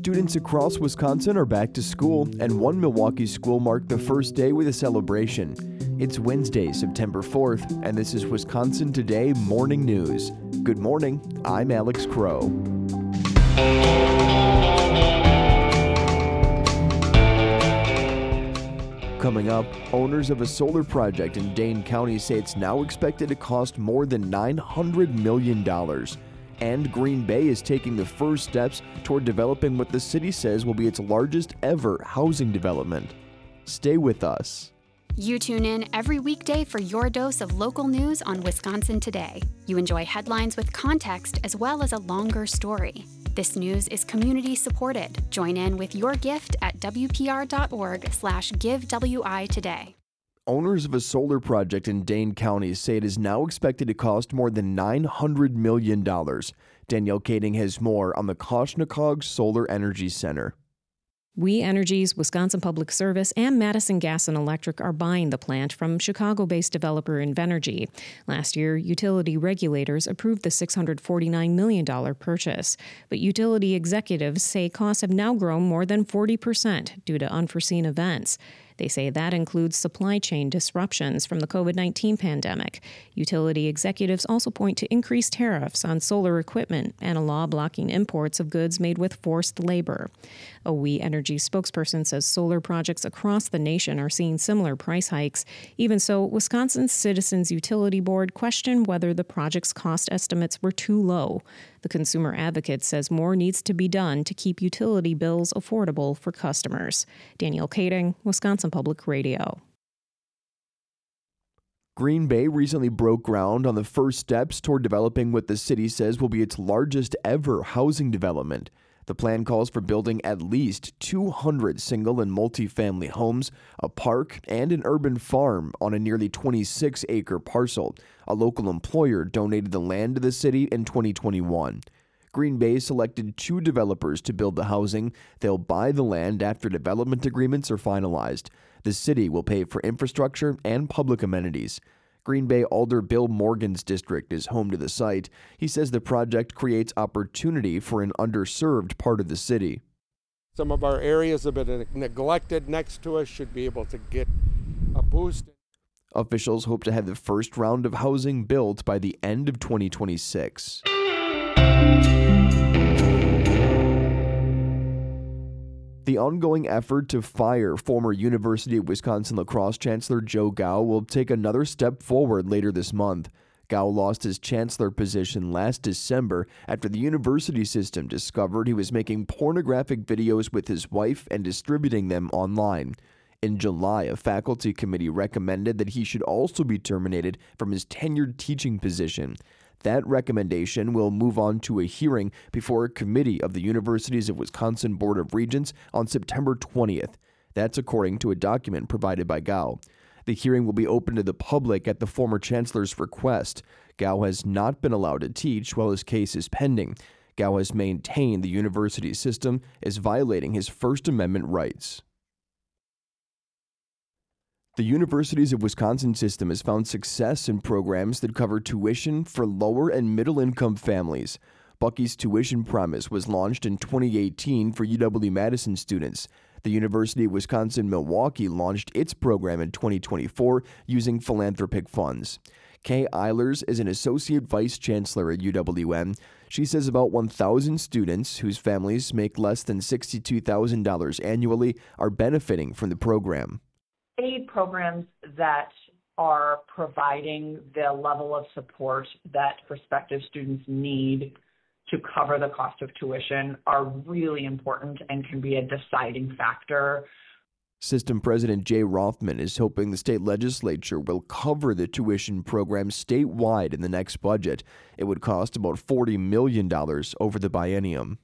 Students across Wisconsin are back to school, and one Milwaukee school marked the first day with a celebration. It's Wednesday, September 4th, and this is Wisconsin Today Morning News. Good morning, I'm Alex Crow. Coming up, owners of a solar project in Dane County say it's now expected to cost more than $900 million. And Green Bay is taking the first steps toward developing what the city says will be its largest ever housing development. Stay with us. You tune in every weekday for your dose of local news on Wisconsin Today. You enjoy headlines with context as well as a longer story. This news is community supported. Join in with your gift at wpr.org/givewi today. Owners of a solar project in Dane County say it is now expected to cost more than $900 million. Danielle Kading has more on the Koshnakog Solar Energy Center. We Energies, Wisconsin Public Service, and Madison Gas and Electric are buying the plant from Chicago-based developer Invenergy. Last year, utility regulators approved the $649 million purchase. But utility executives say costs have now grown more than 40% due to unforeseen events. They say that includes supply chain disruptions from the COVID-19 pandemic. Utility executives also point to increased tariffs on solar equipment and a law blocking imports of goods made with forced labor. A We Energy spokesperson says solar projects across the nation are seeing similar price hikes. Even so, Wisconsin's Citizens Utility Board questioned whether the project's cost estimates were too low. The consumer advocate says more needs to be done to keep utility bills affordable for customers. Danielle Kading, Wisconsin Public Radio. Green Bay recently broke ground on the first steps toward developing what the city says will be its largest ever housing development. The plan calls for building at least 200 single and multi-family homes, a park, and an urban farm on a nearly 26-acre parcel. A local employer donated the land to the city in 2021. Green Bay selected 2 developers to build the housing. They'll buy the land after development agreements are finalized. The city will pay for infrastructure and public amenities. Green Bay Alder Bill Morgan's district is home to the site. He says the project creates opportunity for an underserved part of the city. Some of our areas have been neglected next to us should be able to get a boost. Officials hope to have the first round of housing built by the end of 2026. The ongoing effort to fire former University of Wisconsin lacrosse chancellor Joe Gao will take another step forward later this month. Gao lost his chancellor position last December after the university system discovered he was making pornographic videos with his wife and distributing them online. In July, a faculty committee recommended that he should also be terminated from his tenured teaching position. That recommendation will move on to a hearing before a committee of the Universities of Wisconsin Board of Regents on September 20th. That's according to a document provided by Gao. The hearing will be open to the public at the former chancellor's request. Gao has not been allowed to teach while his case is pending. Gao has maintained the university system is violating his First Amendment rights. The Universities of Wisconsin system has found success in programs that cover tuition for lower and middle-income families. Bucky's Tuition Promise was launched in 2018 for UW-Madison students. The University of Wisconsin-Milwaukee launched its program in 2024 using philanthropic funds. Kay Eilers is an associate vice chancellor at UWM. She says about 1,000 students whose families make less than $62,000 annually are benefiting from the program. Aid programs that are providing the level of support that prospective students need to cover the cost of tuition are really important and can be a deciding factor. System President Jay Rothman is hoping the state legislature will cover the tuition program statewide in the next budget. It would cost about $40 million over the biennium.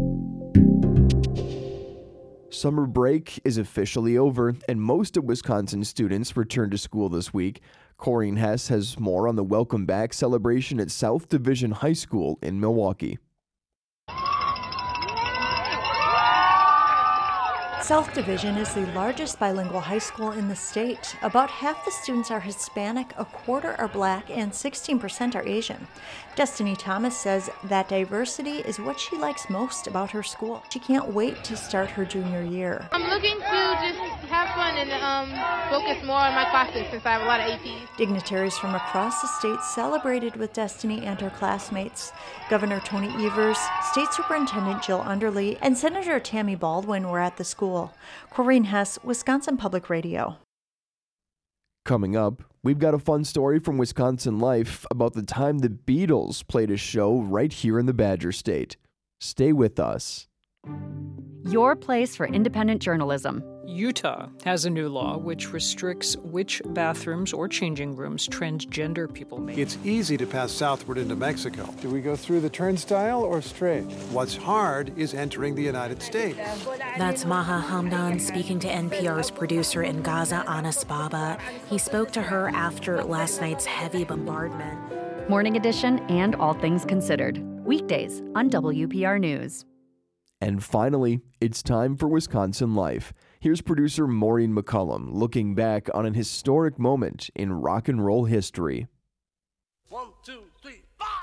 Summer break is officially over, and most of Wisconsin students return to school this week. Corrine Hess has more on the Welcome Back celebration at South Division High School in Milwaukee. South Division is the largest bilingual high school in the state. About half the students are Hispanic, a quarter are Black, and 16% are Asian. Destiny Thomas says that diversity is what she likes most about her school. She can't wait to start her junior year. I'm looking to just have fun and focus more on my classes since I have a lot of APs. Dignitaries from across the state celebrated with Destiny and her classmates. Governor Tony Evers, State Superintendent Jill Underly, and Senator Tammy Baldwin were at the school. Corrine Hess, Wisconsin Public Radio. Coming up, we've got a fun story from Wisconsin Life about the time the Beatles played a show right here in the Badger State. Stay with us. Your place for independent journalism. Utah has a new law which restricts which bathrooms or changing rooms transgender people may. It's easy to pass southward into Mexico. Do we go through the turnstile or straight? What's hard is entering the United States. That's Maha Hamdan speaking to NPR's producer in Gaza, Anas Baba. He spoke to her after last night's heavy bombardment. Morning Edition and All Things Considered. Weekdays on WPR News. And finally, it's time for Wisconsin Life. Here's producer Maureen McCullum looking back on an historic moment in rock and roll history. 1, 2, 3,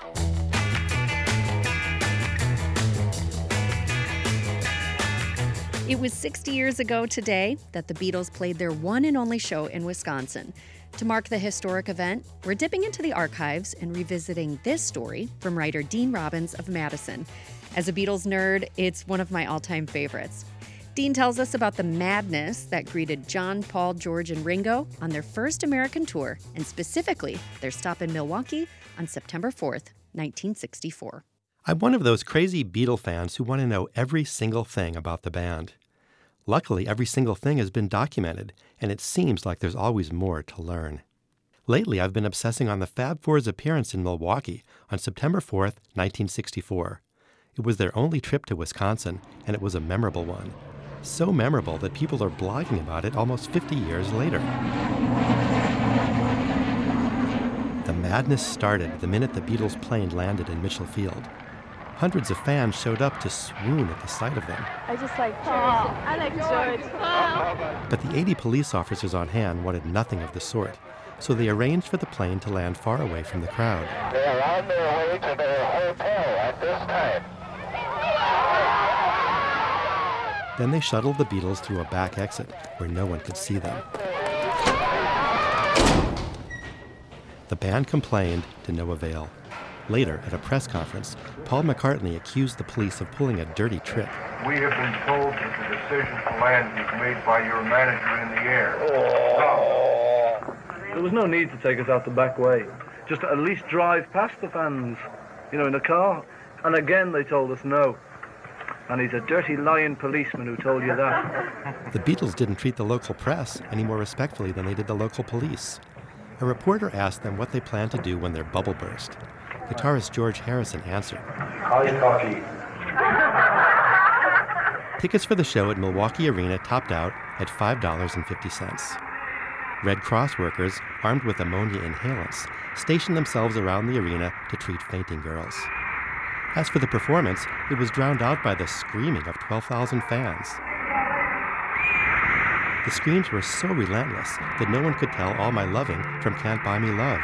5. It was 60 years ago today that the Beatles played their one and only show in Wisconsin. To mark the historic event, we're dipping into the archives and revisiting this story from writer Dean Robbins of Madison. As a Beatles nerd, it's one of my all-time favorites. Dean tells us about the madness that greeted John, Paul, George, and Ringo on their first American tour, and specifically their stop in Milwaukee on September 4th, 1964. I'm one of those crazy Beatle fans who want to know every single thing about the band. Luckily, every single thing has been documented, and it seems like there's always more to learn. Lately, I've been obsessing on the Fab Four's appearance in Milwaukee on September 4th, 1964. It was their only trip to Wisconsin, and it was a memorable one. So memorable that people are blogging about it almost 50 years later. The madness started the minute the Beatles' plane landed in Mitchell Field. Hundreds of fans showed up to swoon at the sight of them. I just like George. I like George. But the 80 police officers on hand wanted nothing of the sort, so they arranged for the plane to land far away from the crowd. They are on their way to their hotel at this time. Then they shuttled the Beatles through a back exit where no one could see them. The band complained to no avail. Later, at a press conference, Paul McCartney accused the police of pulling a dirty trick. We have been told that the decision to land was made by your manager in the air. There was no need to take us out the back way. Just at least drive past the fans, in a car. And again, they told us no. And he's a dirty, lying policeman who told you that. The Beatles didn't treat the local press any more respectfully than they did the local police. A reporter asked them what they planned to do when their bubble burst. Guitarist George Harrison answered. Coffee. Tickets for the show at Milwaukee Arena topped out at $5.50. Red Cross workers, armed with ammonia inhalants, stationed themselves around the arena to treat fainting girls. As for the performance, it was drowned out by the screaming of 12,000 fans. The screams were so relentless that no one could tell All My Loving from Can't Buy Me Love.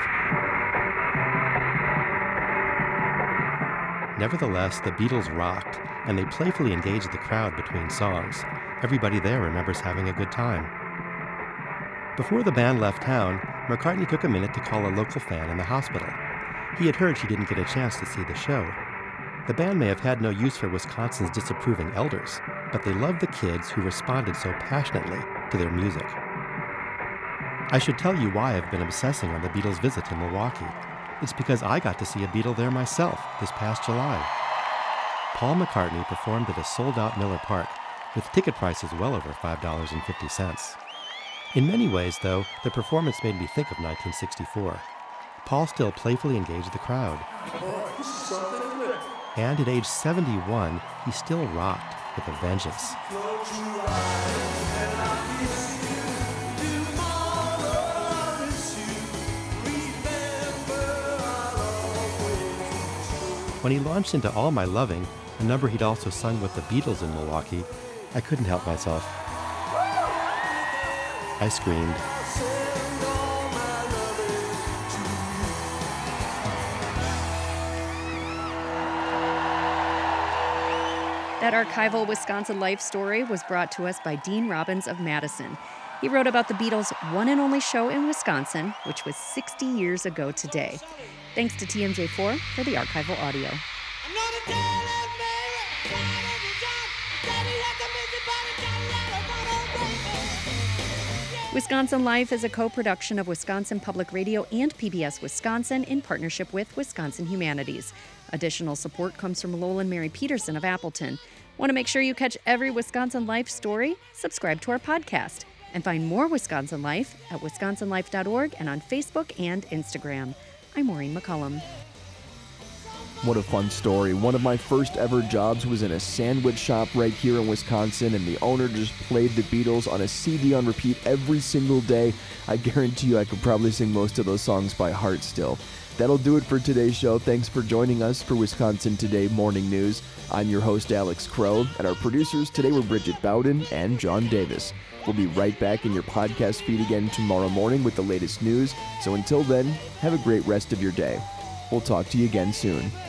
Nevertheless, the Beatles rocked, and they playfully engaged the crowd between songs. Everybody there remembers having a good time. Before the band left town, McCartney took a minute to call a local fan in the hospital. He had heard she didn't get a chance to see the show. The band may have had no use for Wisconsin's disapproving elders, but they loved the kids who responded so passionately to their music. I should tell you why I've been obsessing on the Beatles' visit to Milwaukee. It's because I got to see a Beatle there myself this past July. Paul McCartney performed at a sold-out Miller Park with ticket prices well over $5.50. In many ways, though, the performance made me think of 1964. Paul still playfully engaged the crowd. And at age 71, he still rocked with a vengeance. When he launched into All My Loving, a number he'd also sung with the Beatles in Milwaukee, I couldn't help myself. I screamed. That archival Wisconsin life story was brought to us by Dean Robbins of Madison. He wrote about the Beatles' one and only show in Wisconsin, which was 60 years ago today. Thanks to TMJ4 for the archival audio. Wisconsin Life is a co-production of Wisconsin Public Radio and PBS Wisconsin in partnership with Wisconsin Humanities. Additional support comes from Lolan Mary Peterson of Appleton. Want to make sure you catch every Wisconsin Life story? Subscribe to our podcast. And find more Wisconsin Life at wisconsinlife.org and on Facebook and Instagram. I'm Maureen McCullum. What a fun story. One of my first ever jobs was in a sandwich shop right here in Wisconsin, and the owner just played the Beatles on a CD on repeat every single day. I guarantee you I could probably sing most of those songs by heart still. That'll do it for today's show. Thanks for joining us for Wisconsin Today Morning News. I'm your host, Alex Crow, and our producers today were Bridget Bowden and John Davis. We'll be right back in your podcast feed again tomorrow morning with the latest news. So until then, have a great rest of your day. We'll talk to you again soon.